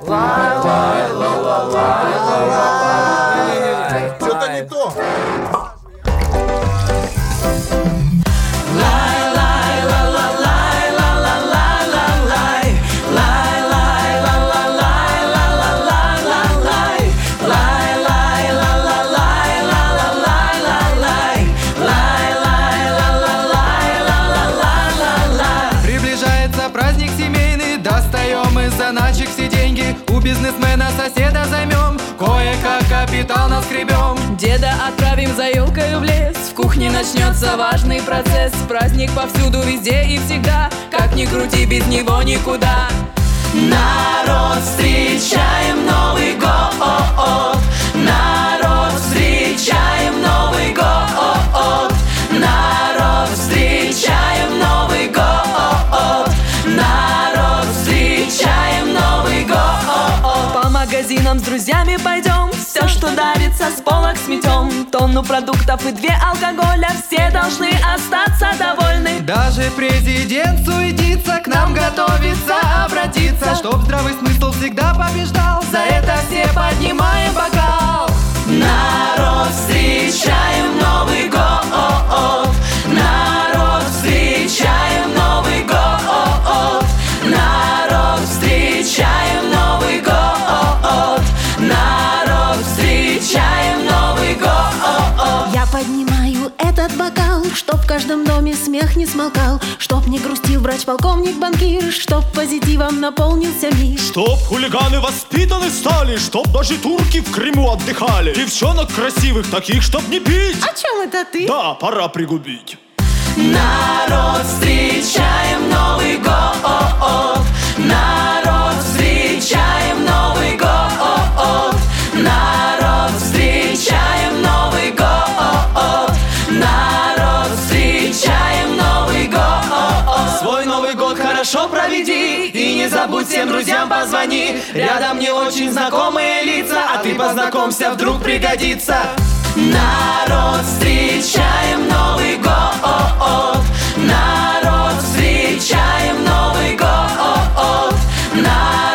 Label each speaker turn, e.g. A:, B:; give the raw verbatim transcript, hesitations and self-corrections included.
A: Что-то не то.
B: Праздник семейный, достаем из заначек все деньги. У бизнесмена соседа займем, кое-как капитал наскребем.
C: Деда отправим за елкою в лес, в кухне начнется важный процесс. Праздник повсюду, везде и всегда, как ни крути, без него никуда. Народ, встречаем Новый год, народ, встречаем Новый год, народ, встречаем Новый год. Народ, встречаем Новый год. По магазинам с друзьями пойдем, все, что дарится, с полок сметем. Тонну продуктов и две алкоголя, все должны остаться довольны.
B: Даже президент суетится, к нам готовится обратиться, чтоб здравый смысл всегда побеждал. За это все поднимаем бокал.
C: Народ, встречаем Новый год, народ, встречаем Новый год. Народ, встречаем Новый год, народ, встречаем Новый год.
D: Я поднимаю этот бокал, чтоб в каждом доме смех не смолкал, чтоб не грустил врач-полковник-банкир, чтоб позитивом наполнился мир.
E: Чтоб хулиганы воспитаны стали, чтоб даже турки в Крыму отдыхали. Девчонок красивых таких, чтоб не пить.
D: О чем это ты?
E: Да, пора пригубить.
C: Народ, встречаем Новый год, народ, встречаем Новый год, народ, встречаем Новый год, народ, встречаем Новый год.
B: Свой Новый год хорошо проведи и не забудь всем друзьям позвони. Рядом не очень знакомые лица, а ты познакомься, вдруг пригодится.
C: Народ, встречаем Новый год, народ, встречаем Новый год, народ.